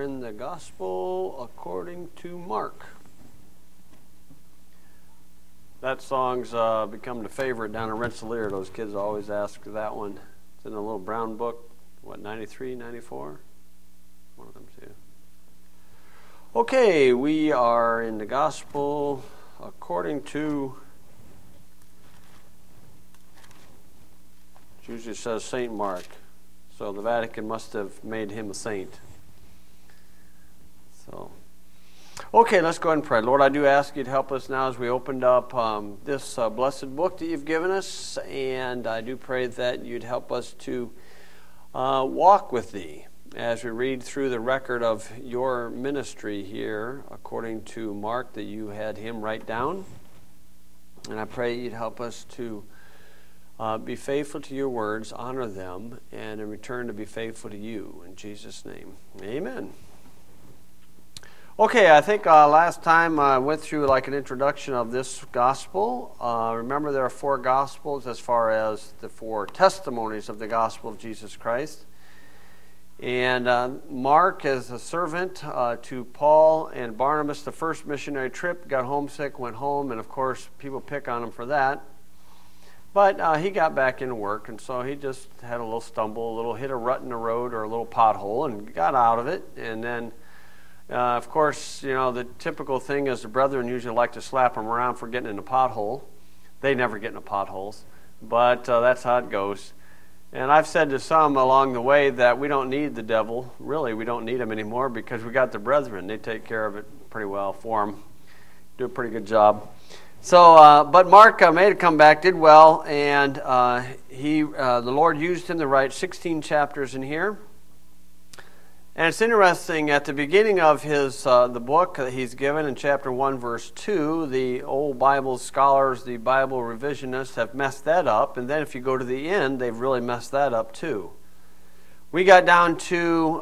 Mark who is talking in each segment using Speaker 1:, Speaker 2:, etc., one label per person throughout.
Speaker 1: in the Gospel according to Mark. That song's become the favorite down in Rensselaer. Those kids always ask that one. It's in a little brown book, 93, 94? One of them two. Okay, we are in the Gospel according to, it usually says St. Mark. So the Vatican must have made him a saint. Okay, let's go ahead and pray. Lord, I do ask you to help us now as we opened up this blessed book that you've given us, and I do pray that you'd help us to walk with thee as we read through the record of your ministry here according to Mark that you had him write down. And I pray you'd help us to be faithful to your words, honor them, and in return to be faithful to you. In Jesus' name, amen. Okay, I think last time I went through like an introduction of this gospel. Remember, there are 4 gospels as far as the 4 testimonies of the gospel of Jesus Christ. And Mark, as a servant to Paul and Barnabas, the first missionary trip, got homesick, went home, and of course people pick on him for that. But he got back into work, and so he just had a little stumble, hit a rut in the road or a little pothole, and got out of it. And then of course, you know, the typical thing is the brethren usually like to slap them around for getting in a pothole. They never get in the potholes, but that's how it goes. And I've said to some along the way that we don't need the devil. Really, we don't need him anymore because we got the brethren. They take care of it pretty well for him. Do a pretty good job. So, but Mark made a comeback, did well, and the Lord used him to write 16 chapters in here. And it's interesting, at the beginning of his the book that he's given in chapter 1, verse 2, the old Bible scholars, the Bible revisionists have messed that up. And then if you go to the end, they've really messed that up too. We got down to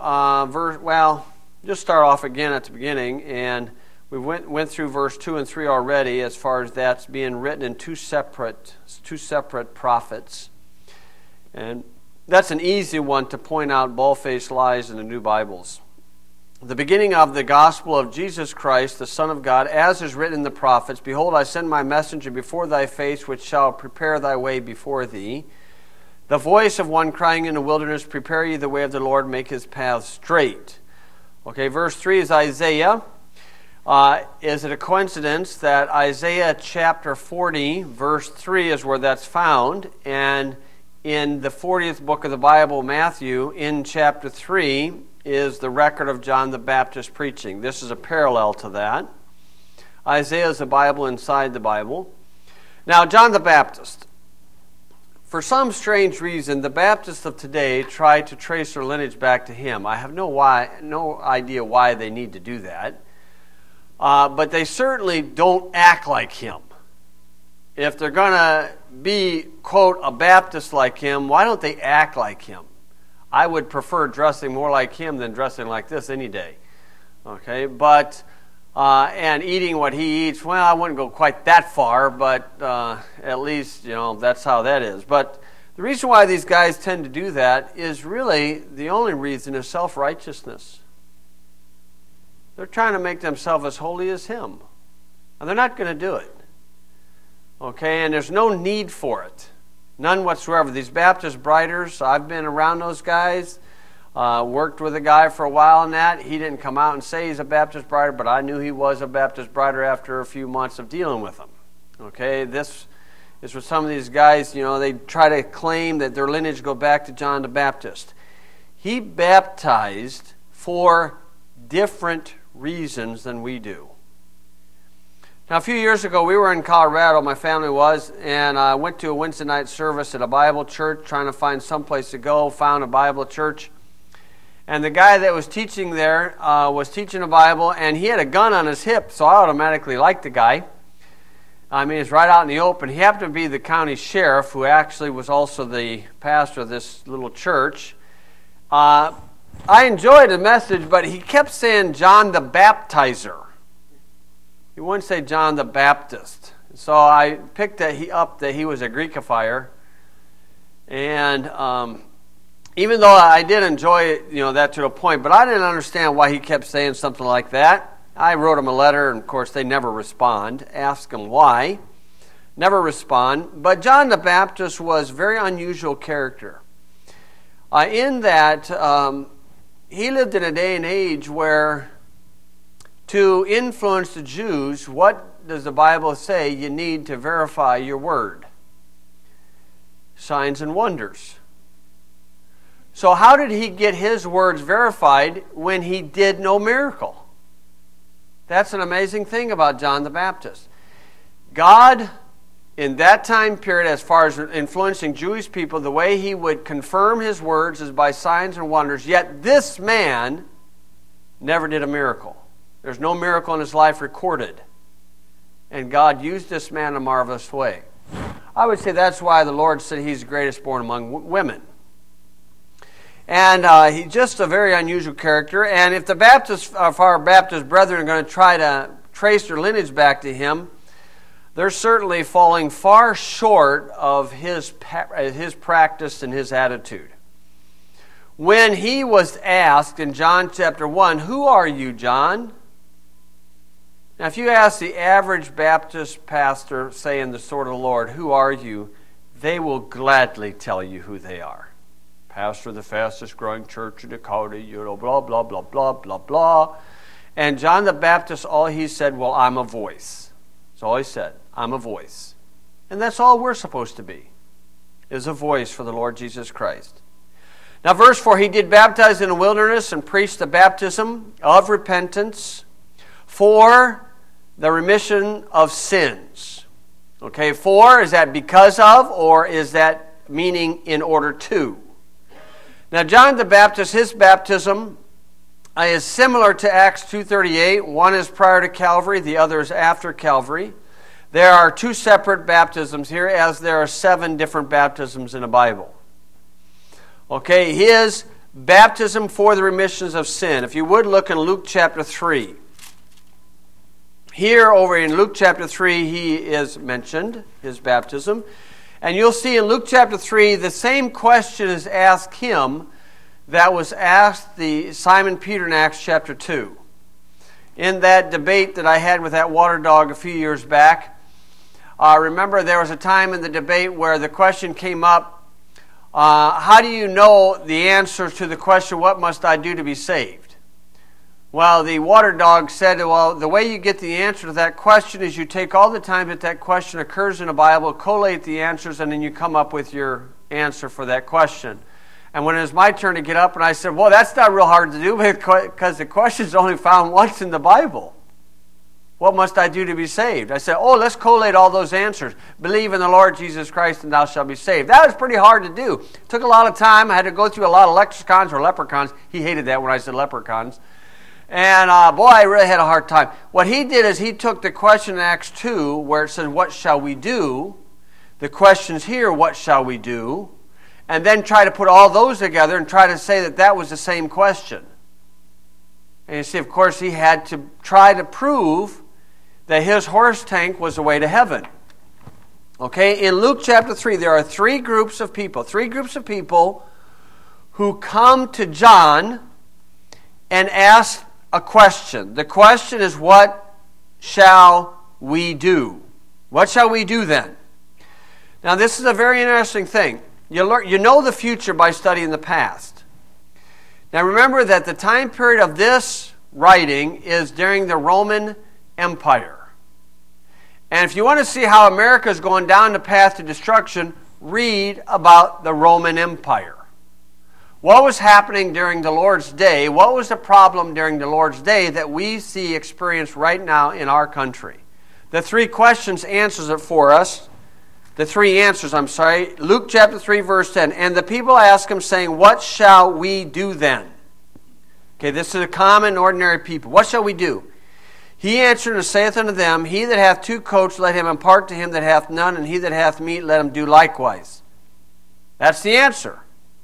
Speaker 1: just start off again at the beginning. And we went through verse 2 and 3 already as far as that's being written in two separate prophets. And that's an easy one to point out bald-faced lies in the new Bibles. The beginning of the gospel of Jesus Christ, the Son of God, as is written in the prophets, Behold, I send my messenger before thy face, which shall prepare thy way before thee. The voice of one crying in the wilderness, Prepare ye the way of the Lord, make his path straight. Okay, verse 3 is Isaiah. Is it a coincidence that Isaiah chapter 40, verse 3 is where that's found, and in the 40th book of the Bible, Matthew, in chapter 3, is the record of John the Baptist preaching. This is a parallel to that. Isaiah is the Bible inside the Bible. Now, John the Baptist. For some strange reason, the Baptists of today try to trace their lineage back to him. I have no idea why they need to do that. But they certainly don't act like him. If they're going to be, quote, a Baptist like him, why don't they act like him? I would prefer dressing more like him than dressing like this any day. Okay, but, and eating what he eats, well, I wouldn't go quite that far, but at least, you know, that's how that is. But the reason why these guys tend to do that is really, the only reason is self-righteousness. They're trying to make themselves as holy as him. And they're not going to do it. Okay, and there's no need for it. None whatsoever. These Baptist briders, I've been around those guys, worked with a guy for a while on that. He didn't come out and say he's a Baptist brider, but I knew he was a Baptist brider after a few months of dealing with him. Okay, this is what some of these guys, you know, they try to claim that their lineage go back to John the Baptist. He baptized for different reasons than we do. Now, a few years ago, we were in Colorado, my family was, and I went to a Wednesday night service at a Bible church, trying to find some place to go, found a Bible church. And the guy that was teaching there was teaching a Bible, and he had a gun on his hip, so I automatically liked the guy. I mean, it's right out in the open. He happened to be the county sheriff, who actually was also the pastor of this little church. I enjoyed the message, but he kept saying John the Baptizer. He wouldn't say John the Baptist. So I picked up that he was a Greekifier. And even though I did enjoy that to a point, but I didn't understand why he kept saying something like that. I wrote him a letter, and of course they never respond. Ask him why. Never respond. But John the Baptist was a very unusual character. In that he lived in a day and age where to influence the Jews, what does the Bible say you need to verify your word? Signs and wonders. So how did he get his words verified when he did no miracle? That's an amazing thing about John the Baptist. God, in that time period, as far as influencing Jewish people, the way he would confirm his words is by signs and wonders. Yet this man never did a miracle. There's no miracle in his life recorded. And God used this man in a marvelous way. I would say that's why the Lord said he's the greatest born among women. And he's just a very unusual character. And if our Baptist brethren are going to try to trace their lineage back to him, they're certainly falling far short of his practice and his attitude. When he was asked in John chapter 1, "Who are you, John?" Now, if you ask the average Baptist pastor saying the sword of the Lord, "Who are you?" they will gladly tell you who they are. Pastor of the fastest growing church in Dakota, blah, blah, blah, blah, blah, blah. And John the Baptist, all he said, "Well, I'm a voice." That's all he said. I'm a voice. And that's all we're supposed to be, is a voice for the Lord Jesus Christ. Now, verse 4, he did baptize in the wilderness and preached the baptism of repentance for the remission of sins. Okay, for, is that because of, or is that meaning in order to? Now, John the Baptist, his baptism is similar to Acts 2:38. One is prior to Calvary, the other is after Calvary. There are two separate baptisms here, as there are 7 different baptisms in the Bible. Okay, his baptism for the remissions of sin. If you would look in Luke chapter 3. Here over in Luke chapter 3, he is mentioned, his baptism. And you'll see in Luke chapter 3, the same question is asked him that was asked the Simon Peter in Acts chapter 2. In that debate that I had with that water dog a few years back, remember there was a time in the debate where the question came up, how do you know the answer to the question, what must I do to be saved? Well, the water dog said, well, the way you get the answer to that question is you take all the time that question occurs in the Bible, collate the answers, and then you come up with your answer for that question. And when it was my turn to get up, and I said, well, that's not real hard to do because the question is only found once in the Bible. What must I do to be saved? I said, let's collate all those answers. Believe in the Lord Jesus Christ and thou shalt be saved. That was pretty hard to do. It took a lot of time. I had to go through a lot of lexicons or leprechauns. He hated that when I said leprechauns. And boy, I really had a hard time. What he did is he took the question in Acts 2 where it says, what shall we do? The questions here, what shall we do? And then try to put all those together and try to say that was the same question. And you see, of course, he had to try to prove that his horse tank was the way to heaven. Okay, in Luke chapter 3, there are 3 groups of people. 3 groups of people who come to John and ask a question. The question is, what shall we do? What shall we do then? Now, this is a very interesting thing. You know the future by studying the past. Now, remember that the time period of this writing is during the Roman Empire. And if you want to see how America is going down the path to destruction, read about the Roman Empire. What was happening during the Lord's day? What was the problem during the Lord's day that we see experienced right now in our country? The 3 questions answers it for us. The 3 answers, Luke chapter 3, verse 10. And the people ask him, saying, what shall we do then? Okay, this is a common, ordinary people. What shall we do? He answered and saith unto them, he that hath 2 coats, let him impart to him that hath none, and he that hath meat, let him do likewise. That's the answer.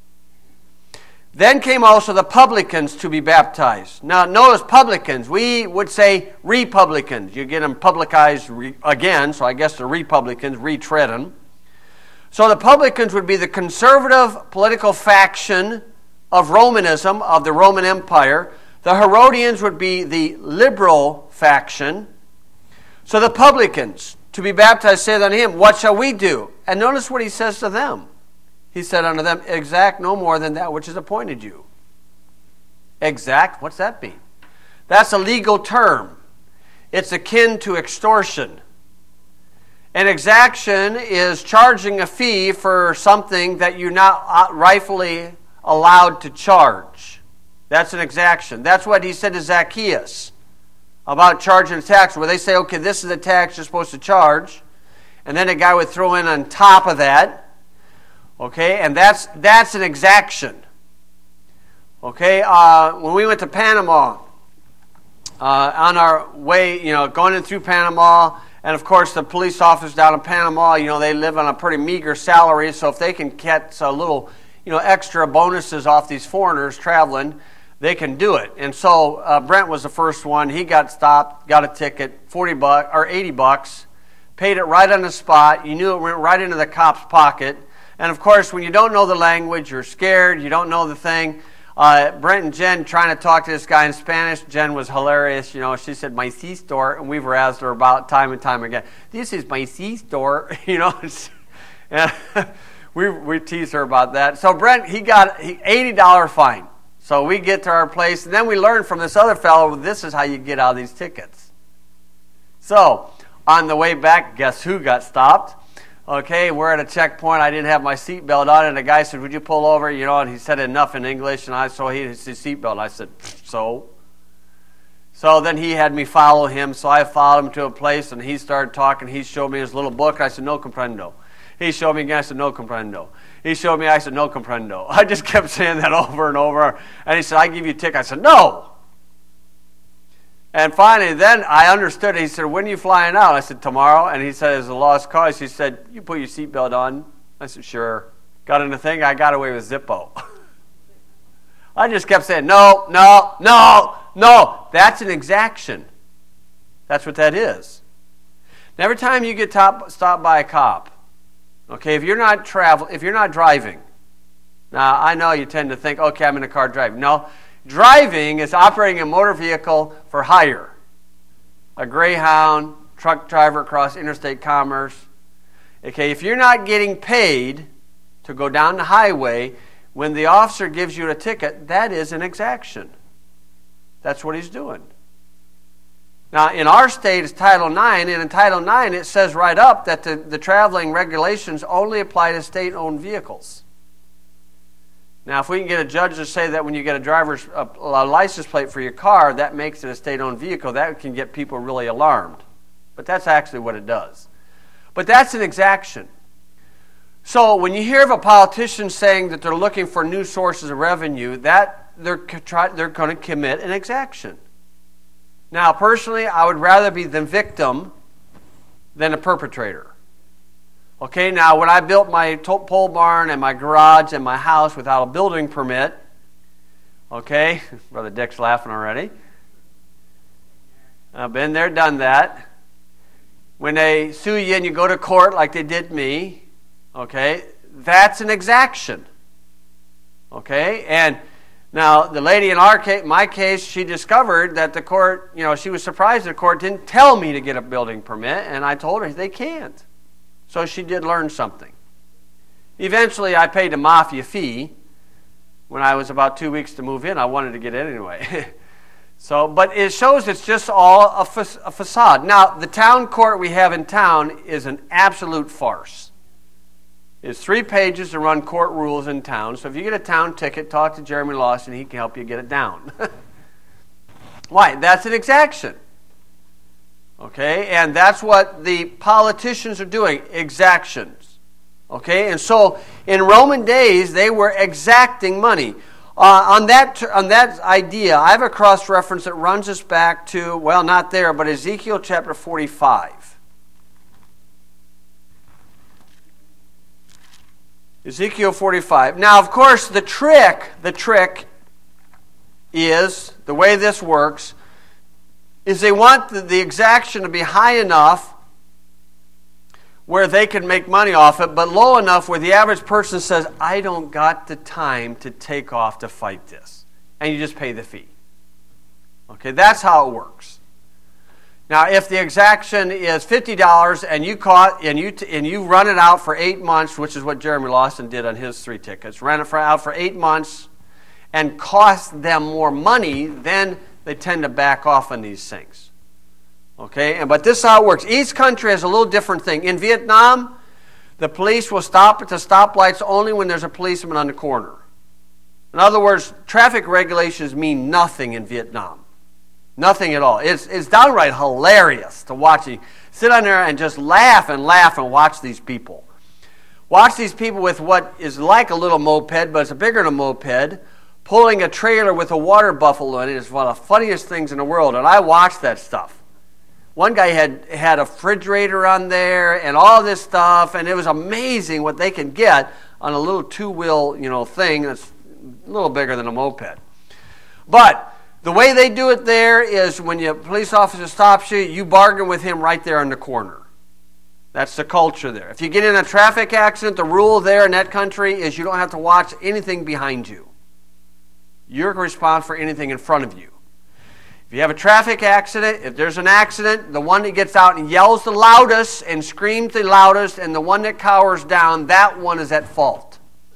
Speaker 1: Then came also the publicans to be baptized. Now, notice publicans. We would say republicans. You get them publicized again, so I guess the republicans retreading. So the publicans would be the conservative political faction of Romanism, of the Roman Empire. The Herodians would be the liberal faction. So the publicans, to be baptized, said unto him, What shall we do? And notice what he says to them. He said unto them, Exact no more than that which is appointed you. Exact? What's that mean? That's a legal term. It's akin to extortion. An exaction is charging a fee for something that you're not rightfully allowed to charge. That's an exaction. That's what he said to Zacchaeus about charging a tax, where they say, okay, this is a tax you're supposed to charge, and then a guy would throw in on top of that, okay, and that's an exaction. Okay, when we went to Panama, on our way, going in through Panama, and of course the police officers down in Panama, they live on a pretty meager salary, so if they can get a little, extra bonuses off these foreigners traveling, they can do it. And so Brent was the first one. He got stopped, got a ticket, $40 or $80, paid it right on the spot. You knew it went right into the cop's pocket. And of course, when you don't know the language, you're scared, you don't know the thing. Brent and Jen trying to talk to this guy in Spanish. Jen was hilarious. She said, my C-store, and we've razzed her about time and time again. This is my C-store, And we teased her about that. So Brent, he got an $80 fine. So we get to our place, and then we learn from this other fellow, this is how you get out of these tickets. So, on the way back, guess who got stopped? Okay, we're at a checkpoint. I didn't have my seatbelt on, and the guy said, would you pull over? And he said enough in English, and so he had his seatbelt. I said, so? So then he had me follow him, so I followed him to a place, and he started talking. He showed me his little book, and I said, no comprendo. He showed me again, I said, no comprendo. He showed me, I said, no comprendo. I just kept saying that over and over. And he said, I give you a ticket. I said, no. And finally, then I understood. He said, when are you flying out? I said, tomorrow. And he said, it's a lost cause. He said, you put your seatbelt on? I said, sure. Got in the thing, I got away with Zippo. I just kept saying, no, no, no, no. That's an exaction. That's what that is. And every time you get stopped by a cop, okay, if you're not driving, now I know you tend to think, okay, I'm in a car driving. No, driving is operating a motor vehicle for hire. A Greyhound, truck driver across interstate commerce. Okay, if you're not getting paid to go down the highway, when the officer gives you a ticket, that is an exaction. That's what he's doing. Now, in our state, it's Title IX, and in Title IX, it says right up that the traveling regulations only apply to state-owned vehicles. Now, if we can get a judge to say that when you get a license plate for your car, that makes it a state-owned vehicle, that can get people really alarmed. But that's actually what it does. But that's an exaction. So when you hear of a politician saying that they're looking for new sources of revenue, that they're going to commit an exaction. Now, personally, I would rather be the victim than a perpetrator. Okay, now when I built my pole barn and my garage and my house without a building permit, okay, Brother Dick's laughing already. I've been there, done that. When they sue you and you go to court like they did me, okay, that's an exaction. Okay, and now, the lady in my case, she discovered that the court, she was surprised the court didn't tell me to get a building permit, and I told her they can't. So she did learn something. Eventually, I paid a mafia fee. When I was about 2 weeks to move in, I wanted to get in anyway. But it shows it's just all a facade. Now, the town court we have in town is an absolute farce. It's 3 pages to run court rules in town. So if you get a town ticket, talk to Jeremy Lawson. He can help you get it down. Why? That's an exaction. Okay? And that's what the politicians are doing. Exactions. Okay? And so in Roman days, they were exacting money. On that idea, I have a cross-reference that runs us back to, well, not there, but Ezekiel chapter 45. Ezekiel 45. Now, of course, the trick is, the way this works, is they want the exaction to be high enough where they can make money off it, but low enough where the average person says, I don't got the time to take off to fight this. And you just pay the fee. Okay, that's how it works. Now, if the exaction is $50 and you run it out for 8 months, which is what Jeremy Lawson did on his 3 tickets, ran it out for 8 months and cost them more money, then they tend to back off on these things. Okay, but this is how it works. Each country has a little different thing. In Vietnam, the police will stop at the stoplights only when there's a policeman on the corner. In other words, traffic regulations mean nothing in Vietnam. Nothing at all. It's downright hilarious to watch you sit on there and just laugh and watch these people. Watch these people with what is like a little moped, but it's bigger than a moped, pulling a trailer with a water buffalo in it. It's one of the funniest things in the world, and I watched that stuff. One guy had a refrigerator on there and all this stuff, and it was amazing what they can get on a little 2-wheel, thing that's a little bigger than a moped. But the way they do it there is when a police officer stops you, you bargain with him right there in the corner. That's the culture there. If you get in a traffic accident, the rule there in that country is you don't have to watch anything behind you. You're responsible for anything in front of you. If you have a traffic accident, if there's an accident, the one that gets out and yells the loudest and screams the loudest and the one that cowers down, that one is at fault.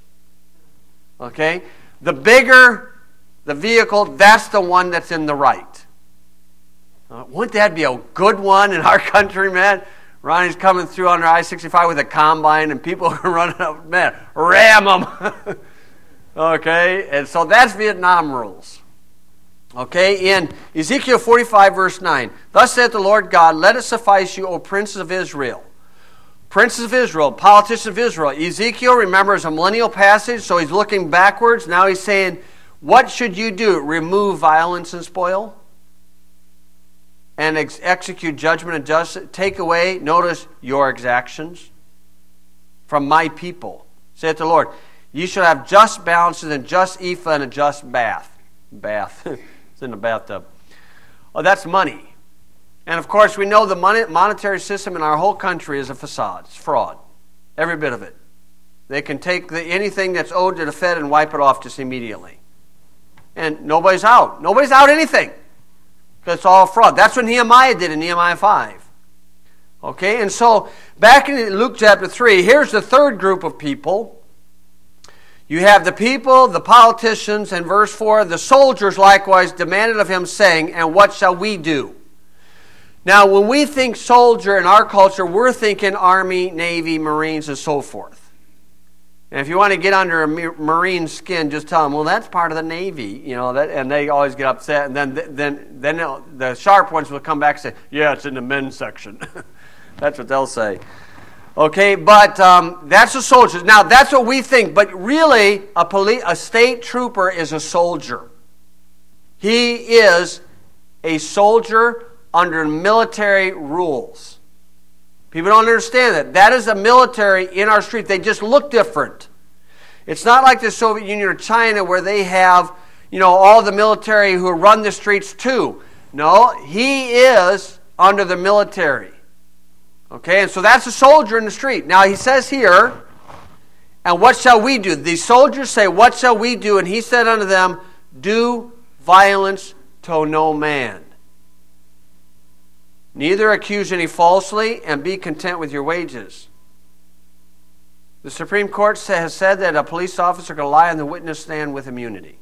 Speaker 1: Okay? The bigger the vehicle, that's the one that's in the right. Wouldn't that be a good one in our country, man? Ronnie's coming through on I-65 with a combine and people are running up, man, ram them. Okay? And so that's Vietnam rules. Okay? In Ezekiel 45, verse 9, Thus saith the Lord God, Let it suffice you, O princes of Israel. Princes of Israel, politicians of Israel. Ezekiel, remember, is a millennial passage, so he's looking backwards. Now he's saying, what should you do? Remove violence and spoil? And execute judgment and justice? Take away, notice, your exactions from my people. Saith the Lord, Ye shall have just balances and just ephah and a just bath. Bath. It's in the bathtub. Oh, that's money. And of course, we know the monetary system in our whole country is a facade. It's fraud. Every bit of it. They can take anything that's owed to the Fed and wipe it off just immediately. And nobody's out. Nobody's out anything. Because it's all fraud. That's what Nehemiah did in Nehemiah 5. Okay, and so back in Luke chapter 3, here's the third group of people. You have the people, the politicians, and verse 4, the soldiers likewise demanded of him, saying, And what shall we do? Now, when we think soldier in our culture, we're thinking Army, Navy, Marines, and so forth. And if you want to get under a Marine skin, just tell them, well, that's part of the Navy, and they always get upset. And then the sharp ones will come back and say, yeah, it's in the men's section. That's what they'll say. Okay, but that's the soldiers. Now, that's what we think, but really, a state trooper is a soldier. He is a soldier under military rules. People don't understand that. That is the military in our street. They just look different. It's not like the Soviet Union or China where they have, all the military who run the streets too. No, he is under the military. Okay, and so that's a soldier in the street. Now he says here, and what shall we do? The soldiers say, what shall we do? And he said unto them, do violence to no man. Neither accuse any falsely, and be content with your wages. The Supreme Court has said that a police officer can lie on the witness stand with immunity.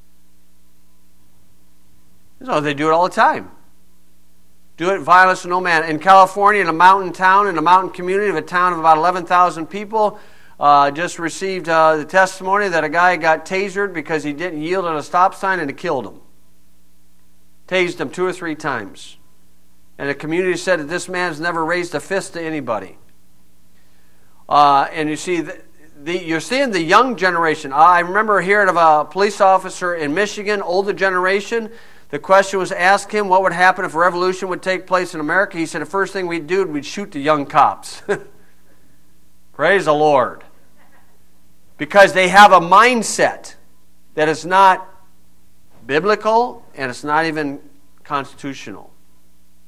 Speaker 1: So they do it all the time. Do it violence to no man. In California, in a mountain town, in a mountain community of a town of about 11,000 people, just received the testimony that a guy got tasered because he didn't yield at a stop sign and it killed him. Tased him 2 or 3 times. And the community said that this man's never raised a fist to anybody. And you see, you're seeing the young generation. I remember hearing of a police officer in Michigan, older generation. The question was asked him what would happen if a revolution would take place in America. He said the first thing we'd do, we'd shoot the young cops. Praise the Lord. Because they have a mindset that is not biblical and it's not even constitutional.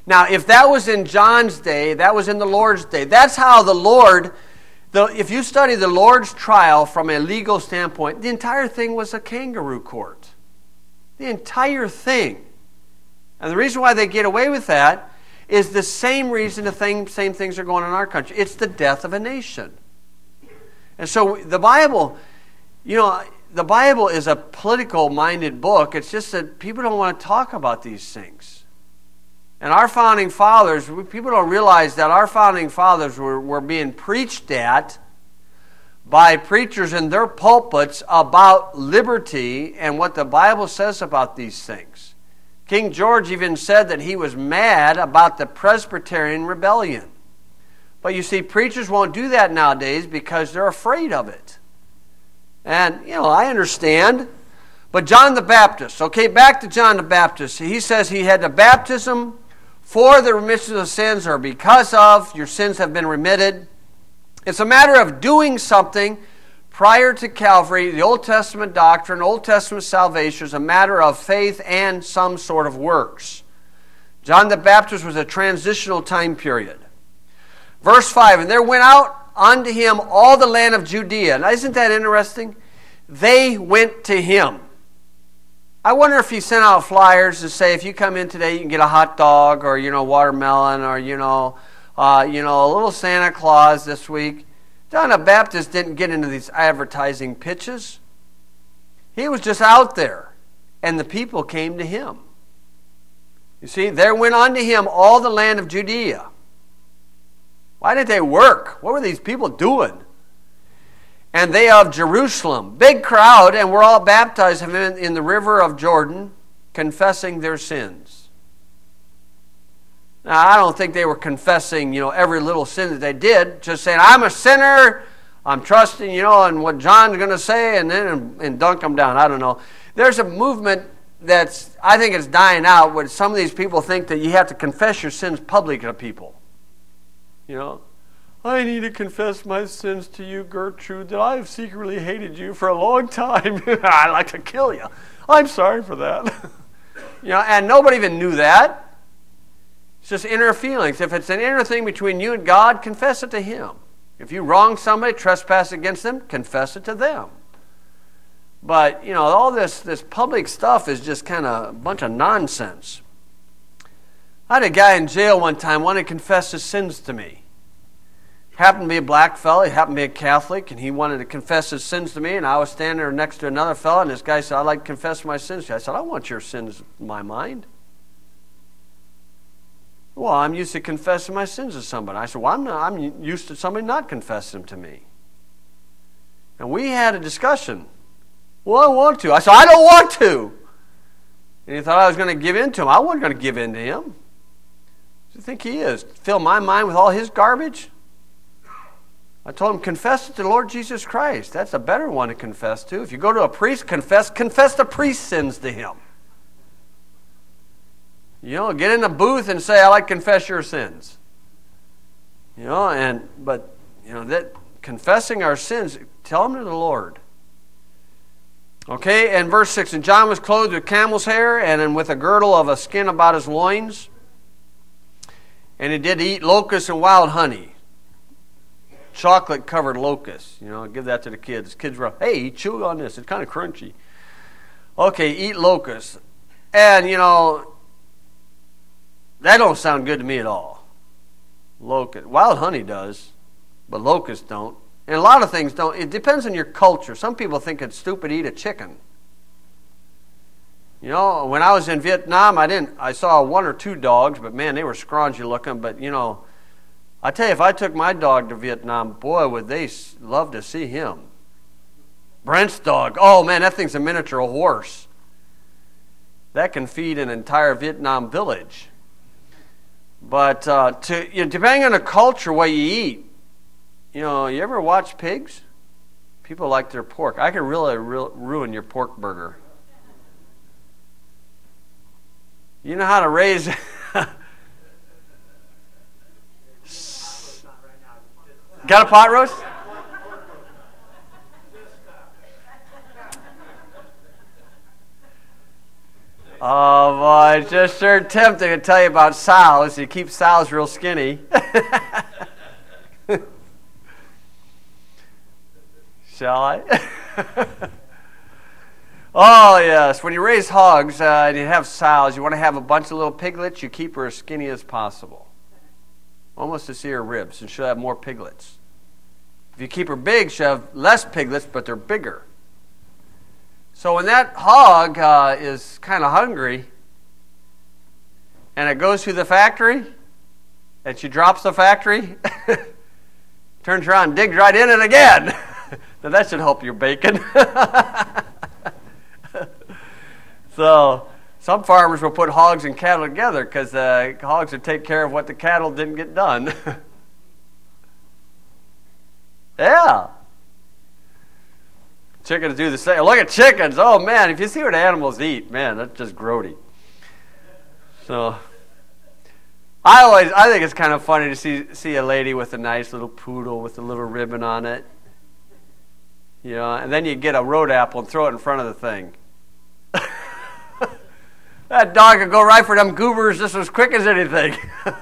Speaker 1: Now, if that was in John's day, that was in the Lord's day. That's how the Lord, if you study the Lord's trial from a legal standpoint, the entire thing was a kangaroo court. The entire thing. And the reason why they get away with that is the same reason same things are going on in our country. It's the death of a nation. And so the Bible, the Bible is a political-minded book. It's just that people don't want to talk about these things. And our founding fathers, people don't realize that our founding fathers were being preached at by preachers in their pulpits about liberty and what the Bible says about these things. King George even said that he was mad about the Presbyterian rebellion. But you see, preachers won't do that nowadays because they're afraid of it. And, I understand. But John the Baptist, okay, back to John the Baptist. He says he had the baptism for the remission of sins, or because of, your sins have been remitted. It's a matter of doing something prior to Calvary. The Old Testament doctrine, Old Testament salvation is a matter of faith and some sort of works. John the Baptist was a transitional time period. Verse 5, and there went out unto him all the land of Judea. Now, isn't that interesting? They went to him. I wonder if he sent out flyers to say, if you come in today, you can get a hot dog or, watermelon or, a little Santa Claus this week. John the Baptist didn't get into these advertising pitches. He was just out there, and the people came to him. You see, there went unto him all the land of Judea. Why did they work? What were these people doing? And they of Jerusalem, big crowd, and were all baptized in the river of Jordan, confessing their sins. Now, I don't think they were confessing, every little sin that they did, just saying, I'm a sinner, I'm trusting, in what John's going to say, and then and dunk them down. I don't know. There's a movement I think it's dying out, where some of these people think that you have to confess your sins publicly to people. I need to confess my sins to you, Gertrude, that I have secretly hated you for a long time. I'd like to kill you. I'm sorry for that. And nobody even knew that. It's just inner feelings. If it's an inner thing between you and God, confess it to Him. If you wrong somebody, trespass against them, confess it to them. But, all this public stuff is just kind of a bunch of nonsense. I had a guy in jail one time wanted to confess his sins to me. Happened to be a black fella, he happened to be a Catholic, and he wanted to confess his sins to me, and I was standing there next to another fella, and this guy said, I'd like to confess my sins to you. I said, I want your sins in my mind. Well, I'm used to confessing my sins to somebody. I said, well, I'm used to somebody not confessing them to me. And we had a discussion. Well, I want to. I said, I don't want to. And he thought I was going to give in to him. I wasn't going to give in to him. What do you think he is? Fill my mind with all his garbage? I told him, confess it to the Lord Jesus Christ. That's a better one to confess to. If you go to a priest, confess the priest's sins to him. Get in the booth and say, I like to confess your sins. That confessing our sins, tell them to the Lord. Okay, and verse 6, and John was clothed with camel's hair and with a girdle of a skin about his loins. And he did eat locusts and wild honey. Chocolate-covered locusts. Give that to the kids. Kids were, hey, chew on this. It's kind of crunchy. Okay, eat locusts. And, that don't sound good to me at all. Locust. Wild honey does, but locusts don't. And a lot of things don't. It depends on your culture. Some people think it's stupid to eat a chicken. When I was in Vietnam, I saw 1 or 2 dogs, but man, they were scrawny looking. But, I tell you, if I took my dog to Vietnam, boy, would they love to see him. Brent's dog, oh man, that thing's a miniature horse. That can feed an entire Vietnam village. But depending on the culture, what you eat, you ever watch pigs? People like their pork. I can really ruin your pork burger. You know how to raise... Got a pot roast? Oh, boy, it's just sure tempting to tell you about sows. You keep sows real skinny. Shall I? Oh, yes. When you raise hogs and you have sows, you want to have a bunch of little piglets, you keep her as skinny as possible. Almost to see her ribs, and she'll have more piglets. If you keep her big, she'll have less piglets, but they're bigger. So when that hog is kind of hungry, and it goes through the factory, and she drops the factory, turns around and digs right in it again. Now that should help your bacon. So some farmers will put hogs and cattle together because hogs would take care of what the cattle didn't get done. Yeah. Chickens do the same. Look at chickens. Oh, man, if you see what animals eat, man, that's just grody. So I think it's kind of funny to see a lady with a nice little poodle with a little ribbon on it. You know, and then you get a road apple and throw it in front of the thing. That dog could go right for them goobers just as quick as anything.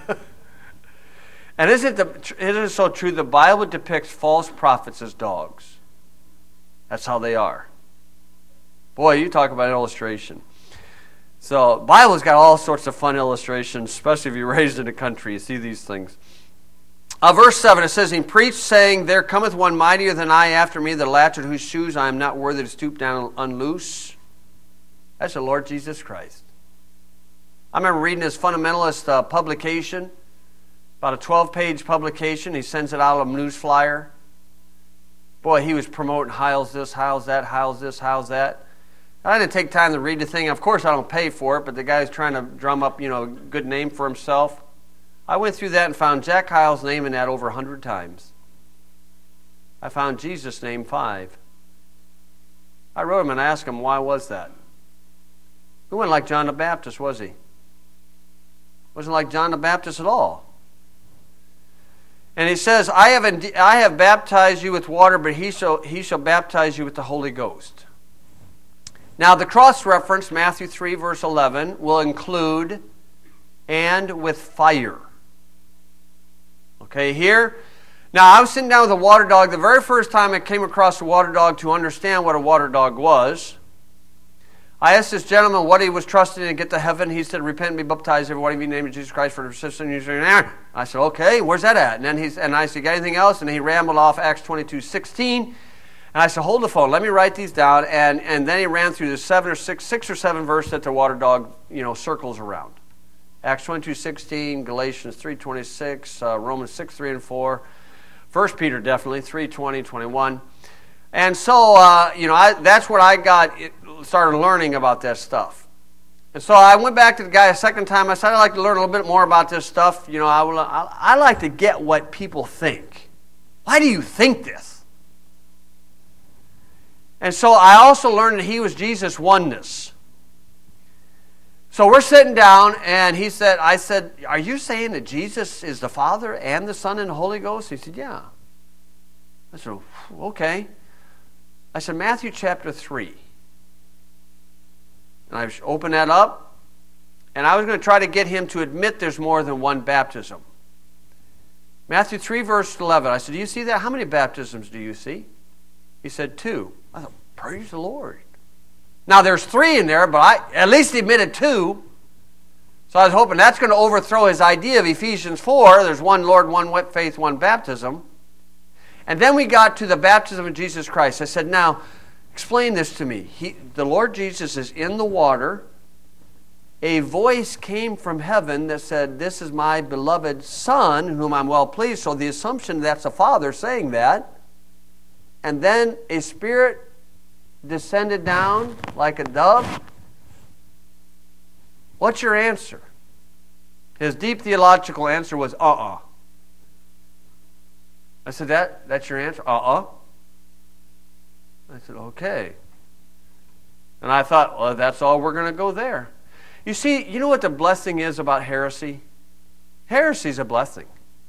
Speaker 1: And isn't it so true? The Bible depicts false prophets as dogs. That's how they are. Boy, you talk about an illustration. So, the Bible's got all sorts of fun illustrations, especially if you're raised in the country. You see these things. Verse 7, it says, He preached, saying, There cometh one mightier than I after me, the latchet whose shoes I am not worthy to stoop down and unloose. That's the Lord Jesus Christ. I remember reading his fundamentalist publication, about a 12-page publication. He sends it out on a news flyer. Boy, he was promoting Hiles this, Hiles that, Hiles this, Hiles that. I didn't take time to read the thing. Of course, I don't pay for it, but the guy's trying to drum up, a good name for himself. I went through that and found Jack Hiles' name in that over 100 times. I found Jesus' name 5. I wrote him and asked him, why was that? He wasn't like John the Baptist, was he? Wasn't like John the Baptist at all. And he says, I have baptized you with water, but he shall baptize you with the Holy Ghost. Now, the cross-reference, Matthew 3, verse 11, will include, and with fire. Okay, here. Now, I was sitting down with a water dog. The very first time I came across a water dog to understand what a water dog was, I asked this gentleman what he was trusting to get to heaven. He said, repent and be baptized, every one of you in the name of Jesus Christ for the persistent use of your name. I said, okay, where's that at? And I said, got anything else? And he rambled off Acts 22:16. And I said, hold the phone, let me write these down. And then he ran through the 6 or 7 verse that the water dog, circles around. Acts 22:16, Galatians 3:26, Romans 6:3 and 4, 1 Peter definitely, 3:20, 21. And so, that's what I started learning about that stuff. And so I went back to the guy a second time. I said, I'd like to learn a little bit more about this stuff. I like to get what people think. Why do you think this? And so I also learned that he was Jesus' oneness. So we're sitting down, and I said, are you saying that Jesus is the Father and the Son and the Holy Ghost? He said, yeah. I said, okay. I said, Matthew chapter 3. And I opened that up, and I was going to try to get him to admit there's more than one baptism. Matthew 3, verse 11. I said, do you see that? How many baptisms do you see? He said, 2. I thought, praise the Lord. Now, there's 3 in there, but at least he admitted 2. So I was hoping that's going to overthrow his idea of Ephesians 4. There's one Lord, one faith, one baptism. And then we got to the baptism of Jesus Christ. I said, now, explain this to me. The Lord Jesus is in the water. A voice came from heaven that said, this is my beloved Son, whom I'm well pleased. So the assumption that's the Father saying that. And then a Spirit descended down like a dove. What's your answer? His deep theological answer was, I said, that's your answer? I said, okay. And I thought, well, that's all we're going to go there. You see, you know what the blessing is about heresy? Heresy is a blessing.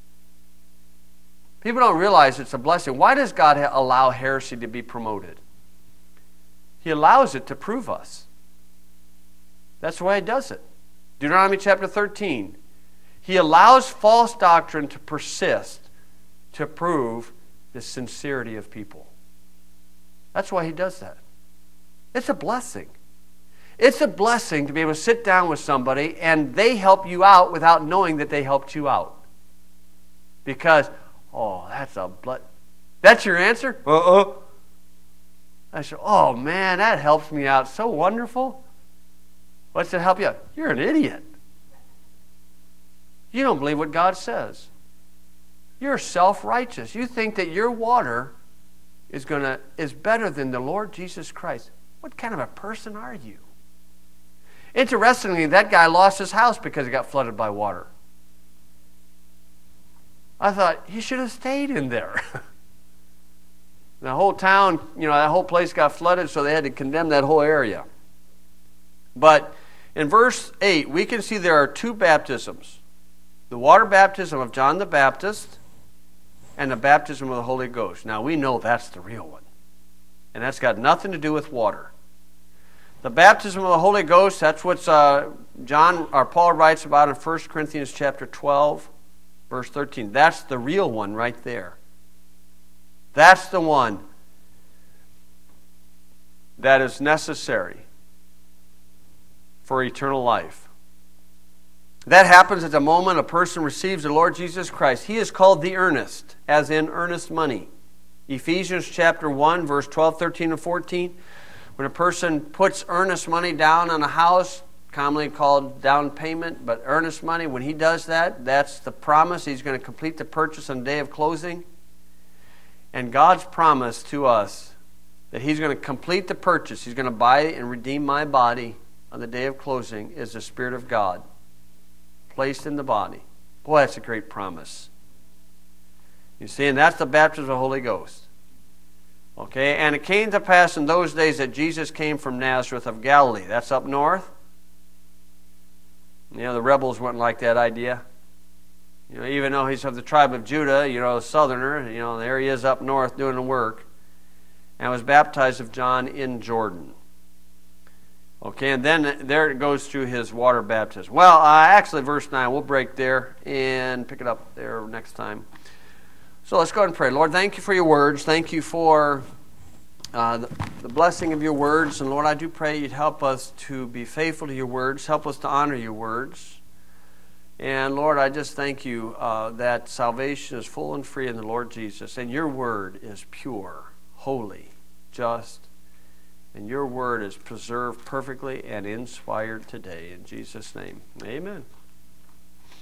Speaker 1: People don't realize it's a blessing. Why does God allow heresy to be promoted? He allows it to prove us. That's why he does it. Deuteronomy chapter 13. He allows false doctrine to persist to prove the sincerity of people. That's why he does that. It's a blessing. It's a blessing to be able to sit down with somebody and they help you out without knowing that they helped you out. Because, that's your answer? I said, oh man, that helps me out. So wonderful. What's it help you out? You're an idiot. You don't believe what God says. You're self-righteous. You think that your water is better than the Lord Jesus Christ. What kind of a person are you? Interestingly, that guy lost his house because he got flooded by water. I thought, he should have stayed in there. The whole town, that whole place got flooded, so they had to condemn that whole area. But in verse 8, we can see there are two baptisms. The water baptism of John the Baptist and the baptism of the Holy Ghost. Now, we know that's the real one. And that's got nothing to do with water. The baptism of the Holy Ghost, that's what Paul writes about in 1 Corinthians chapter 12, verse 13. That's the real one right there. That's the one that is necessary for eternal life. That happens at the moment a person receives the Lord Jesus Christ. He is called the earnest, as in earnest money. Ephesians chapter 1, verse 12, 13, and 14. When a person puts earnest money down on a house, commonly called down payment, but earnest money, when he does that, that's the promise. He's going to complete the purchase on the day of closing. And God's promise to us that he's going to complete the purchase, he's going to buy and redeem my body on the day of closing, is the Spirit of God placed in the body. Boy, that's a great promise. You see, and that's the baptism of the Holy Ghost. Okay, and it came to pass in those days that Jesus came from Nazareth of Galilee. That's up north. The rebels wouldn't like that idea. Even though he's of the tribe of Judah, a southerner, there he is up north doing the work. And was baptized of John in Jordan. Okay, and then there it goes through his water baptism. Well, actually, verse 9, we'll break there and pick it up there next time. So let's go ahead and pray. Lord, thank you for your words. Thank you for the blessing of your words. And Lord, I do pray you'd help us to be faithful to your words. Help us to honor your words. And Lord, I just thank you that salvation is full and free in the Lord Jesus. And your word is pure, holy, just. And your word is preserved perfectly and inspired today. In Jesus' name, amen.